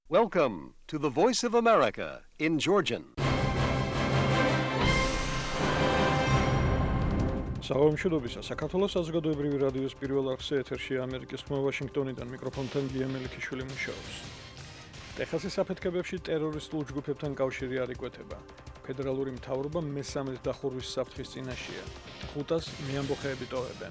Welcome to the Voice of America in Georgian. Საუბრობთ საქართველოს საზოგადოებრივი რადიოს პირველ არხზე ეთერში ამერიკის ხმა ვაშინგტონიდან მიკროფონთან გია მელიქიშვილი მუშაობს. ტეხასის აფეთქებებში ტერორისტულ ჯგუფებთან კავშირი არ იკვეთება. ფედერალური მთავრობა მესამედ დახურვის საფრთხის წინაშეა. 500 მეამბოხეები ტოვებენ.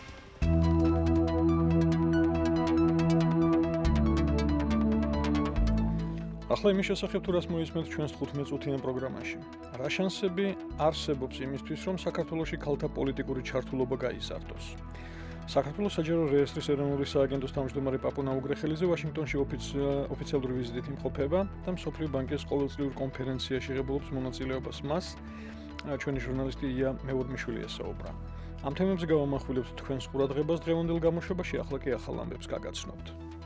ახლა იმის შესახებ თუ რას მოისმენთ ჩვენს 15 წუთიან პროგრამაში. რა შანსები არსებობს იმისთვის, რომ საქართველოში ქალთა პოლიტიკური ჩართულობა გაიზარდოს? საქართველოს საჯარო რეესტრის ეროვნული სააგენტოს თავმჯდომარე პაპუნა უგრეხელიძე ვაშინგტონში ოფიციალური ვიზიტით იმყოფება და მსოფლიო ბანკის ყოველწლიურ კონფერენციაში ღებულობს მონაწილეობას მას. ჩვენი ჟურნალისტი ია მეურმიშვილი ესაუბრა. ამ თემებზე გავამახვილებთ თქვენს ყურადღებას დღევანდელ გამოშვებაში, ახლა კი ახალ ამბებს გაგაცნობთ.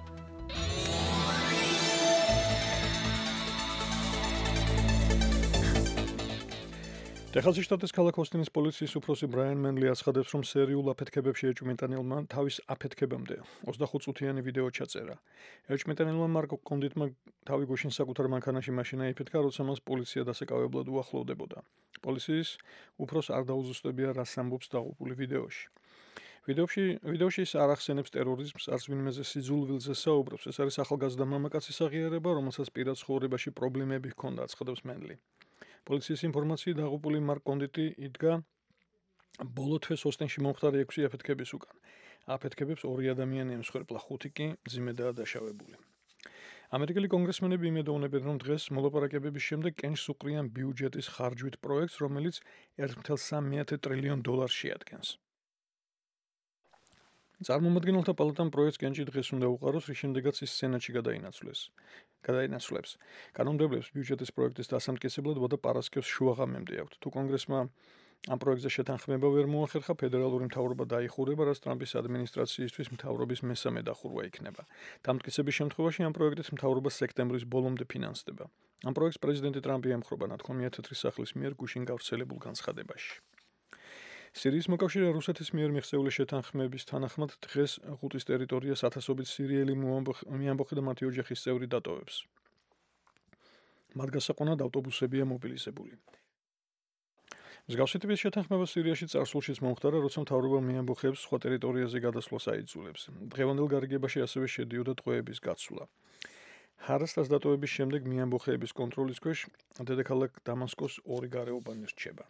ტეხასის შტატის ქალაქ ოსტინის პოლიციის უფროსი ბრაიან მენლი აცხადებს, რომ სერიულ აფეთქებებში ეჭვმიტანილმა თავის აფეთქებამდე 25 წუთიანი ვიდეო ჩაწერა. ეჭვმიტანილმა მარკ კონდიტმა თავი გუშინ საკუთარ მანქანაში მაშინა იფეთქა, როცა მას პოლიცია დასაკავებლად უახლოვდებოდა. პოლიციის უფროს არ დაუზუსტებია, რას ამბობს დაღუპული ვიდეოში. ვიდეოში ის არ ახსენებს ტერორიზმს, არც ვინმეზე სიძულვილზე საუბრობს. ეს არის ახალგაზრდა მამაკაცის აღიარება, რომელსაც პირად ცხოვრებაში პრობლემები ჰქონდა, აცხადებს მენლი. პოლიციის ინფორმაციით დაღუპული მარკ კონდიტი იდგა ბოლო თვეს ოსტინში მომხდარი 6 აფეთქების უკან. აფეთქებებს 2 ადამიანი ემსხვერპლა, 5 კი მძიმედაა დაშავებული. ამერიკელი კონგრესმენები იმედოვნებენ, რომ დღეს მოლაპარაკებების შემდეგ კენჭს უყრიან ბიუჯეტის ხარჯვით პროექტს, რომელიც $1.3 ტრილიონ შეადგენს. წარმომადგენელთა პალატამ პროექტს კენჭი დღეს უნდა უყაროს, რის შემდეგაც ის სენატში გადაინაცვლებს. კანონმდებლებს ბიუჯეტის პროექტის დასამტკიცებლად ვადა პარასკევს შუაღამემდე აქვთ. თუ კონგრესმა ამ პროექტზე შეთანხმება ვერ მოახერხა, ფედერალური მთავრობა დაიხურება, რაც ტრამპის ადმინისტრაციისთვის მთავრობის მესამე დახურვა იქნება. დამტკიცების შემთხვევაში ამ პროექტით მთავრობა სექტემბრის ბოლომდე ფინანსდება. ამ პროექტს პრეზიდენტი ტრამპი ემხრობა, ნათქვამია თეთრი სახლის მიერ გუშინ გავრცელებულ განცხადებაში. სირიის მოკავშირე რუსეთის მიერ მიღწეული შეთანხმების თანახმად დღეს ღუტის ტერიტორიას ათასობით სირიელი მეამბოხე და მათი ოჯახის წევრი დატოვებს. მათ გასაყვანად ავტობუსებია მობილიზებული. მსგავსი ტიპის შეთანხმება სირიაში წარსულშიც მომხდარა, როცა მთავრობა მეამბოხეებს სხვა ტერიტორიაზე გადასვლას აიძულებს. დღევანდელ გარიგებაში ასევე შედიოდა ტყვეების გაცვლა. ჰარასტას დატოვების შემდეგ მეამბოხეების კონტროლის ქვეშ დედაქალაქ დამასკოს 2 გარეუბანი რჩება.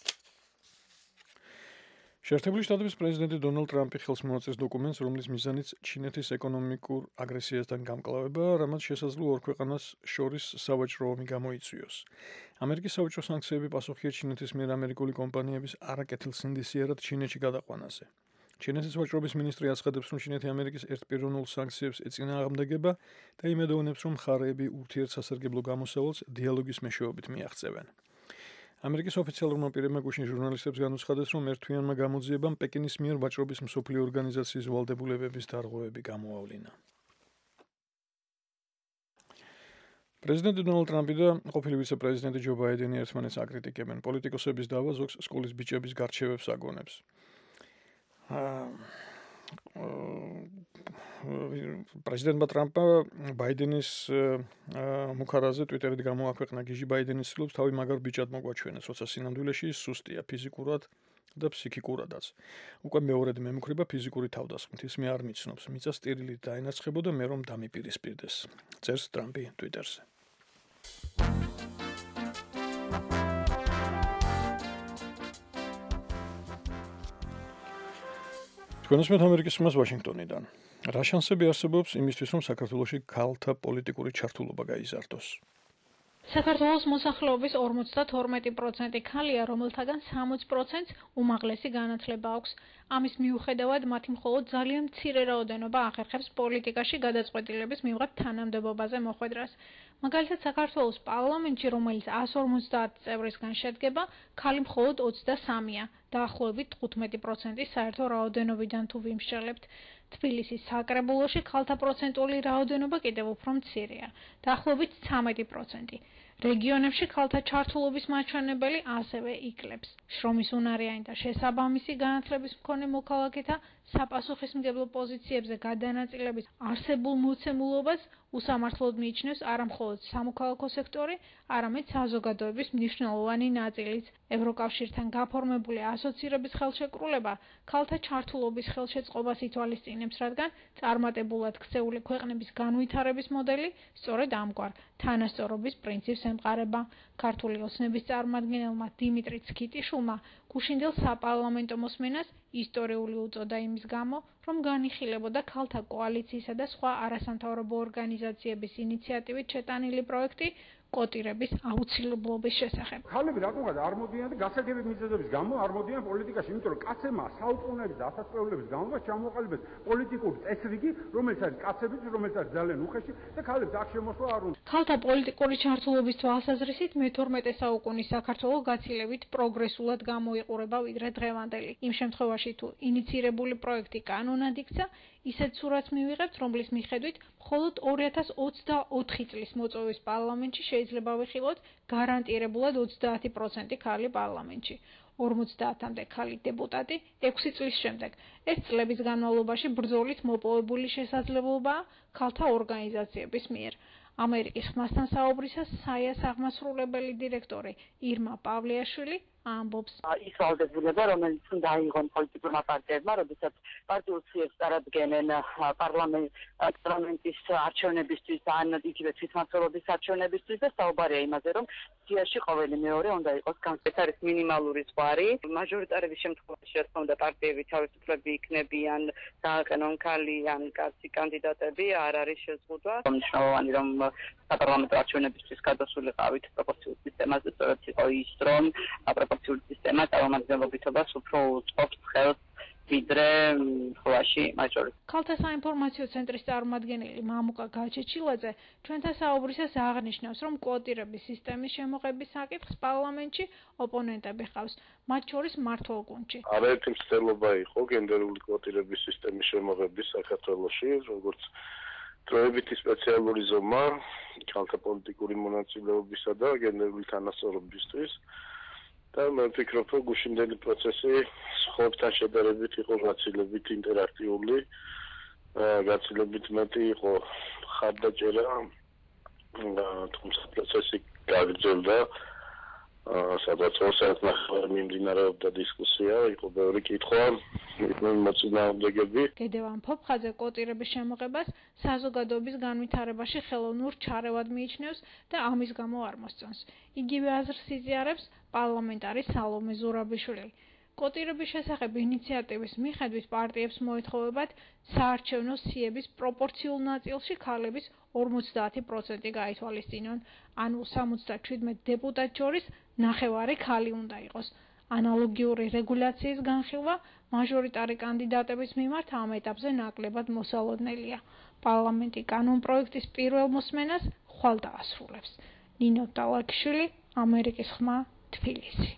შეერთებული შტატების პრეზიდენტი დონალდ ტრამპი ხელს მოაწერს დოკუმენტს, რომლის მიზანიც ჩინეთის ეკონომიკურ აგრესიასთან გამკლავება, რამაც შესაძლოა ორ ქვეყანას შორის სავაჭრო ომი გამოიწვიოს. ამერიკის სავაჭრო სანქციები პასუხია ჩინეთის მიერ ამერიკული კომპანიების არაკეთილსინდისიერად ჩინეთში გადაყვანაზე. ჩინეთის ვაჭრობის მინისტრი აცხადებს, რომ ჩინეთი ამერიკის ერთპიროვნულ სანქციებს ეწინააღმდეგება და იმედოვნებს, რომ მხარეები ურთიერთსასარგებლო გამოსავალს დიალოგის მეშვეობით მიაღწევენ. ამერიკის ოფიციალურმა პირებმა გუშინ ჟურნალისტებს განუცხადეს, რომ ერთთვიანმა გამოძიებამ პეკინის მიერ ვაჭრობის მსოფლიო ორგანიზაციის ვალდებულებების დარღვევები გამოავლინა. პრეზიდენტი დონალდ ტრამპი და ყოფილი ვიცე-პრეზიდენტი ჯო ბაიდენი ერთმანეთს აკრიტიკებენ. პოლიტიკოსების დავა ზოგს სკოლის ბიჭების გარჩევებს აგონებს. პრეზიდენტმა ტრამპმა ბაიდენის მუქარაზე ტვიტერით გამოაქვეყნა. გიჟი ბაიდენის ცდილობს თავი მაგარ ბიჭად მოგვაჩვენოს, როცა სინამდვილეში ის სუსტია ფიზიკურად და ფსიქიკურადაც. უკვე მეორედ მემუქრება ფიზიკური თავდასხმით. ის მე არ მიცნობს, მიწა სტირილით დაენაცხებოდა მე რომ დამიპირისპირდეს. წერს ტრამპი ტვიტერზე. თქვენს ამერიკის ხმას ვაშინგტონიდან. რა შანსები არსებობს იმისთვის, რომ საქართველოში ქალთა პოლიტიკური ჩართულობა გაიზარდოს? საქართველოს მოსახლეობის 52% ქალია, რომელთაგან 60%-ს უმაღლესი განათლება აქვს. ამის მიუხედავად, მათი მხოლოდ ძალიან მცირე რაოდენობა ახერხებს პოლიტიკაში გადაწყვეტილების მიღებ თანამდებობაზე მოხვედრას. მაგალითად, საქართველოს პარლამენტში, რომელიც 150 წევრისგან შედგება, ქალი მხოლოდ 23-ია, დაახლოებით 15% საერთო რაოდენობიდან თუ ვიმსჯელებთ. თბილისის საკრებულოში ქალთა პროცენტული რაოდენობა კიდევ უფრო მცირეა, დაახლოებით 13%. რეგიონებში ქალთა ჩართულობის მაჩვენებელი ასევე იკლებს. შრომის უნარიანი და შესაბამისი განათლების მქონე მოქალაქეთა საპასუხისმგებლო პოზიციებზე გადანაწილების არსებულ მოცემულობას უსამართლოდ მიიჩნევს არა მხოლოდ სამოქალაქო სექტორი, არამედ საზოგადოების მნიშვნელოვანი ნაწილიც. ევროკავშირთან გაფორმებული ასოცირების ხელშეკრულება ქალთა ჩართულობის ხელშეწყობას ითვალისწინებს, რადგან წარმატებულად ქცეული ქვეყნების განვითარების მოდელი სწორედ ამგვარ თანასწორობის პრინციპს ემყარება. ქართული ოცნების წარმომადგენელმა დიმიტრი ცქიტიშვილმა გუშინდელ საპარლამენტო მოსმენას ისტორიული უწოდა იმის გამო, რომ განიხილებოდა ქალთა კოალიციისა და სხვა არასამთავრობო ორგანიზაციების ინიციატივით შეტანილი პროექტი კოტირების აუცილებლობის შესახებ. ქალები რატომღაც არ მოდიან და გასაგები მიზეზების გამო არ მოდიან პოლიტიკაში, იმიტომ რომ კაცებმა საუკუნეების და ასასწლეულების განმავლობაში ჩამოყალიბეს პოლიტიკური წესრიგი, რომელიც არის კაცების, რომელიც არის ძალიან უხეში და ქალებს აქ შემოსვლა არ უნდა. ქალთა პოლიტიკური ჩართულობის თვალსაზრისით მე-12 საუკუნის საქართველო გაცილებით პროგრესულად გამოიყურება ვიდრე დღევანდელი. იმ შემთხვევაში თუ ინიცირებული პროექტი კანონად იქცა, ისეთ სურათს მივიღებთ, რომლის მიხედვით მხოლოდ 2024 წლის მოწვევის პარლამენტში შეიძლება ვიხილოთ გარანტირებულად 30% ქალი პარლამენტში. 50-მდე ქალი დეპუტატი 6 წლის შემდეგ. ეს წლების განმავლობაში ბრძოლით მოპოვებული შესაძლებლობაა ქალთა ორგანიზაციების მიერ. ამერიკის ხმასთან საუბრისას საიას აღმასრულებელი დირექტორი ირმა პავლიაშვილი ამბობს. ის ვალდებულება, რომელიც უნდა აიღონ პოლიტიკურმა პარტიებმა, როდესაც პარტიულ ციებს წარადგენენ პარლამენტის არჩევნებისთვის ან იგივე თვითმმართველობის არჩევნებისთვის და საუბარია იმაზე, რომ სიაში ყოველი მეორე უნდა იყოს ეს არის მინიმალური ზღვარი. მაჟორიტარების შემთხვევაში, რა თქმა უნდა, პარტიები თავისუფლები იქნებიან, დააყენონ ქალი ან კაცი კანდიდატები, არ არის შეზღუდვა. მნიშვნელოვანი რომ საპარლამენტო არჩევნებისთვის გადასულიყავით პროპორციულ სისტემაზე, სწორედ იყო ის, რომ პროპორციული სისტემა წარმომადგენლობითობას უფრო უწყობს ხელს ვიდრე ხლაში მაჟორიტარს. ქალთა საინფორმაციო ცენტრის წარმომადგენელი მამუკა გაჩეჩილაძე ჩვენთან საუბრისას აღნიშნავს, რომ კვოტირების სისტემის შემოღების საკითხს პარლამენტში ოპონენტები ჰყავს, მათ შორის მმართველ გუნდში. არაერთი მცდელობა იყო გენდერული კვოტირების სისტემის შემოღების საქართველოში, როგორც დროებითი სპეციალური ზომა ქალთა პოლიტიკური მონაწილეობისა და გენდერული თანასწორობისთვის. და მე ვფიქრობ, რომ გუშინდელი პროცესი სხვებთან შედარებით იყო გაცილებით ინტერაქტიული, გაცილებით მეტი იყო ხარდაჭერა, თუმცა პროცესი გაგრძელდა, სადაც 2 საათნახევარი მიმდინარეობდა დისკუსია, იყო ბევრი კითხვა, მოწინააღმდეგები. გედევან ფოფხაძე კოტირების შემოღებას საზოგადოების განვითარებაში ხელოვნურ ჩარევად მიიჩნევს და ამის გამო არ მოსწონს. იგივე აზრს იზიარებს პარლამენტარი სალომე ზურაბიშვილი. კოტირების შესახებ ინიციატივის მიხედვით პარტიებს მოეთხოვებათ საარჩევნო სიების პროპორციულ ნაწილში ქალების 50% გაითვალისწინონ, ანუ 77 დეპუტატ შორის ნახევარი ქალი უნდა იყოს. ანალოგიური რეგულაციის განხილვა მაჟორიტარი კანდიდატების მიმართ ამ ეტაპზე ნაკლებად მოსალოდნელია. პარლამენტი კანონპროექტის პირველ მოსმენას ხვალ დაასრულებს. ნინო ტალაკიშვილი, ამერიკის ხმა, თბილისი.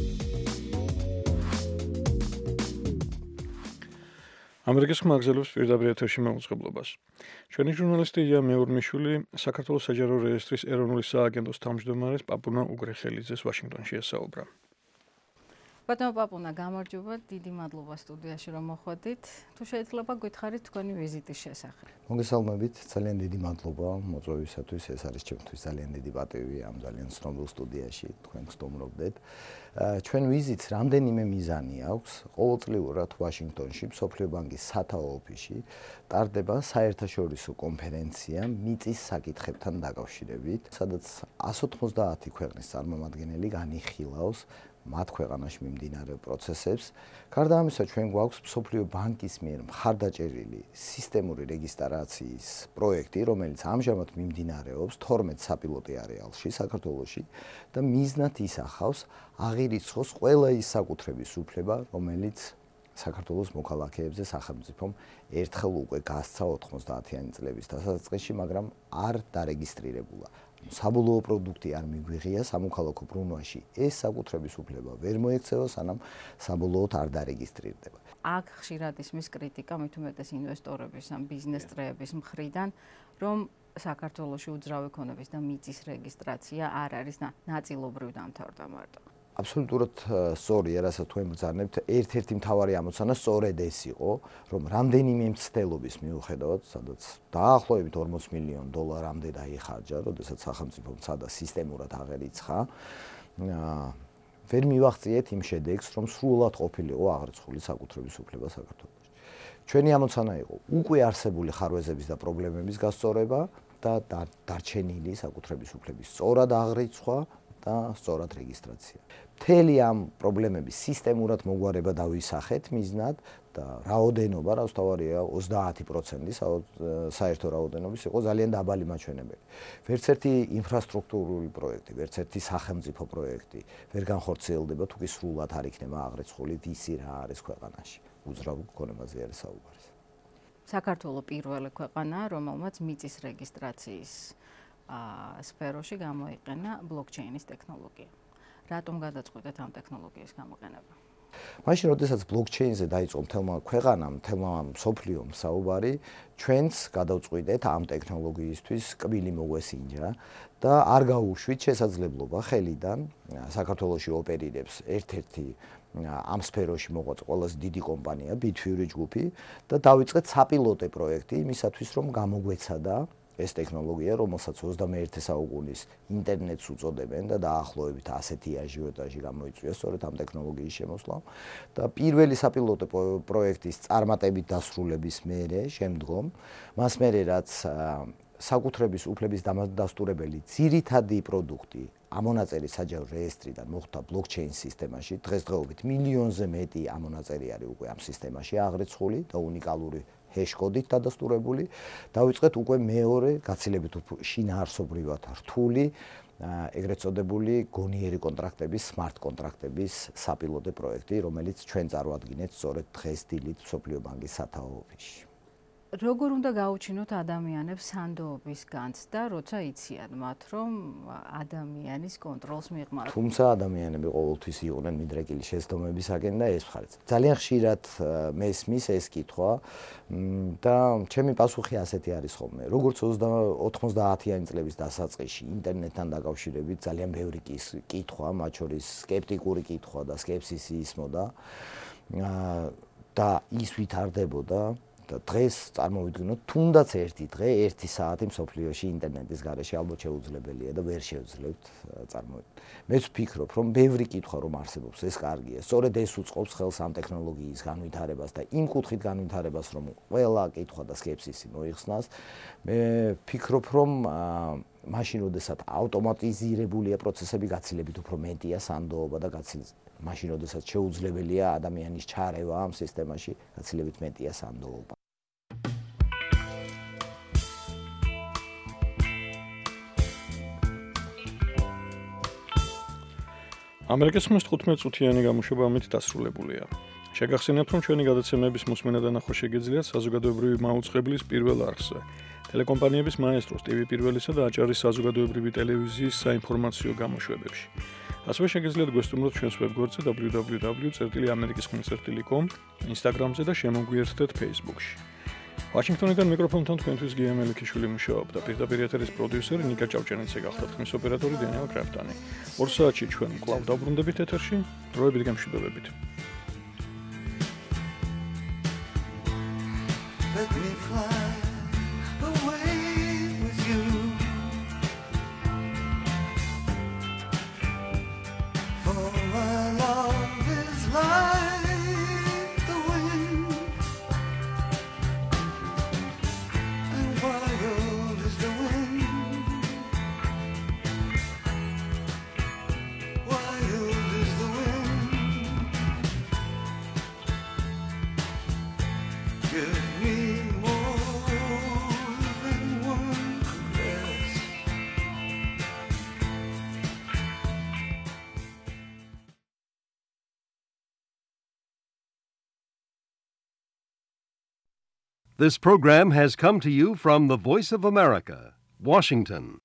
ამერიკის ხმა აგზელებს პირდაპირ ეთერში მაუწყებლობას. ჩვენი ჟურნალისტი ია მეურმიშვილი საქართველოს საჯარო რეესტრის ეროვნული სააგენტოს თავმჯდომარეს პაპუნა უგრეხელიძეს ვაშინგტონში ესაუბრა. ბატონო პაპუნა, გამარჯობა, დიდი მადლობა სტუდიაში რომ მოხვედით. თუ შეიძლება გითხარით თქვენი ვიზიტის შესახებ. მოგესალმებით, ძალიან დიდი მადლობა მოწვევისათვის. ეს არის ჩემთვის ძალიან დიდი პატივი ამ ძალიან ცნობილ სტუდიაში თქვენ გსტუმრობდეთ. ჩვენ ვიზიტს რამდენიმე მიზანი აქვს. ყოველწლიურად ვაშინგტონში, მსოფლიო ბანკის სათაო ოფისში ტარდება საერთაშორისო კონფერენცია მიწის საკითხებთან დაკავშირებით, სადაც 190 ქვეყნის წარმომადგენელი განიხილავს მათ ქვეყანაში მიმდინარე პროცესებს. გარდა ამისა, ჩვენ გვაქვს მსოფლიო ბანკის მიერ მხარდაჭერილი სისტემური რეგისტრაციის პროექტი, რომელიც ამჟამად მიმდინარეობს 12 საპილოტო არეალში საქართველოში და მიზნად ისახავს აღირიცხოს ყველა ის საკუთრების უფლება, რომელიც საქართველოს მოქალაქეებზე სახელმწიფომ ერთხელ უკვე გასცა 90-იანი წლების დასაწყისში, მაგრამ არ დარეგისტრირებულა. საბოლოო პროდუქტი არ მიგვიღია სამოქალაქო ბრუნვაში. ეს საკუთრების უფლება ვერ მოექცევა, სანამ საბოლოოდ არ დარეგისტრირდება. აქ ხშირად ისმის კრიტიკა მით უმეტეს ინვესტორების ან ბიზნეს წრეების მხრიდან, რომ საქართველოში უძრავი ქონების და მიწის რეგისტრაცია არ არის ნაწილობრივ დამთავრდა მარტო. აბსოლუტურად სწორია, რასაც თქვენ ბრძანებთ. ერთ-ერთი მთავარი ამოცანა სწორედ ეს იყო, რომ რამდენიმე მცდელობის მიუხედავად, სადაც დაახლოებით 40 მილიონ დოლარამდე დაიხარჯა, როდესაც სახელმწიფომ ცადა სისტემურად აღერიცხა, ვერ მივაღწიეთ იმ შედეგს, რომ სრულად ყოფილიყო აღრიცხული საკუთრების უფლება საქართველოში. ჩვენი ამოცანა იყო უკვე არსებული ხარვეზების და პრობლემების გასწორება და დარჩენილი საკუთრების უფლების სწორად აღრიცხვა და სწორად რეგისტრაცია. მთელი ამ პრობლემების სისტემურად მოგვარება დავისახეთ მიზნად და რაოდენობა, რაოსთავარია 30% საერთო რაოდენობის იყო ძალიან დაბალი მაჩვენებელი. ვერც ერთი ინფრასტრუქტურული პროექტი, ვერც ერთი სახელმწიფო პროექტი ვერ განხორციელდება თუ კი სრულად არ იქნება აღრიცხული ისი რა არის ქვეყანაში. უძრავ ქონებაზე არის საუბარი. საქართველო პირველი ქვეყანაა, რომელმაც მიწის რეგისტრაციის სფეროში გამოიყენა ბლოკჩეინის ტექნოლოგია. რატომ გადაწყვეტეთ ამ ტექნოლოგიის გამოყენება? მაშინ, როდესაც ბლოკჩეინზე დაიწყო მთელმა ქვეყანამ, მთელმა მსოფლიომ საუბარი, ჩვენც გადავწყვიტეთ ამ ტექნოლოგიისთვის კბილი მოგვესინჯა და არ გაუშვით შესაძლებლობა ხელიდან საქართველოში ოპერირებს ერთ-ერთი ამ სფეროში მოღვაწე ყველაზე დიდი კომპანია ბითვიური ჯგუფი და დავიწყეთ საპილოტე პროექტი იმისათვის, რომ გამოგვეცადა ეს ტექნოლოგია, რომელსაც 21 საუკუნის ინტერნეტს უწოდებენ და დაახლოებით ასეთი აჟიოტაჟი გამოიწვია სწორედ ამ ტექნოლოგიის შემოსვლამ და პირველი საპილოტო პროექტის წარმატებით დასრულების მერე შემდგომ მას მერე რაც საკუთრების უფლების დამადასტურებელი ძირითადი პროდუქტი ამონაწერის საჯარო რეესტრიდან მოხვდა ბლოკჩეინ სისტემაში, დღესდღეობით მილიონზე მეტი ამონაწერი არის უკვე ამ სისტემაში აღრიცხული და უნიკალური ჰეშ-კოდით დადასტურებული. დავიწყეთ უკვე მეორე გაცილებით შინაარსობრივად რთული, ეგრეთ წოდებული გონიერი კონტრაქტების, smart კონტრაქტების საპილოტე პროექტი, რომელიც ჩვენ წარვადგინეთ სწორედ დღეს დილით მსოფლიო ბანკის სათაო ოფისში. როგორ უნდა გაუჩინოთ ადამიანებს სანდოობის განცდა, როცა იციან მათ, რომ ადამიანის კონტროლს მიღმართ? თუმცა ადამიანები ყოველთვის იყვნენ მიდრეკილი შეცდომებისაკენ და ეს მხარეც. ძალიან ხშირად მესმის ეს კითხვა და ჩემი პასუხი ასეთი არის ხოლმე. როგორც 90-იანი წლების დასაწყისში ინტერნეტთან დაკავშირებით ძალიან ბევრი კითხვა, მათ შორის სკეპტიკური კითხვა და სკეპსისი ისმოდა და ის ვითარდებოდა. დღეს წარმოვიდგინოთ, თუნდაც ერთი დღე, ერთი საათი მსოფლიოში ინტერნეტის გარეშე ალბათ შეუძლებელია და ვერ შევძლებთ წარმოვიდგინოთ. მეც ვფიქრობ, რომ ბევრი კითხვა რომ არსებობს, ეს კარგია. სწორედ ეს უწყობს ხელს ამ ტექნოლოგიის განვითარებას და იმ კუთხით განვითარებას, რომ ყველა კითხვა და სკეპსისი მოიხსნას. მე ვფიქრობ, რომ მაშინ, როდესაც ავტომატიზირებულია პროცესები, გაცილებით უფრო მეტია სანდოობა და მაშინ, როდესაც შეუძლებელია ადამიანის ჩარევა ამ სისტემაში, გაცილებით მეტია სანდოობა. ამერიკის ხმის 15 წუთიანი გამოშვება ამით დასრულებულია. შეგახსენებთ, რომ ჩვენი გადაცემების მოსმენა და ნახვა შეგიძლიათ საზოგადოებრივი მაუწყებლის პირველ არხზე, ტელეკომპანიების მაესტროს, TV პირველისა და აჭარის საზოგადოებრივი ტელევიზიის საინფორმაციო გამოშვებებში. ასევე შეგიძლიათ გვესტუმროთ ჩვენს ვებგვერდზე www.amerikiskhmits.com, Instagram-ზე და შემოგვიერთდეთ Facebook-ში. ვაშინგტონიდან მიკროფონთან თქვენთვის გია მელიქიშვილი მუშაობდა. პირდაპირ ეთერის პროდიუსერი ნიკა ჭავჭანიძე გახდა, ხმის ოპერატორი დენიელ კრაფტანი. 2 საათში ჩვენ კვლავ დავბრუნდებით ეთერში, დროებით გამშვიდობებით. Let me fly away with you. For my love is like the wind, and wild is the wind. Wild is the wind. Give me more than one caress. This program has come to you from the Voice of America, Washington.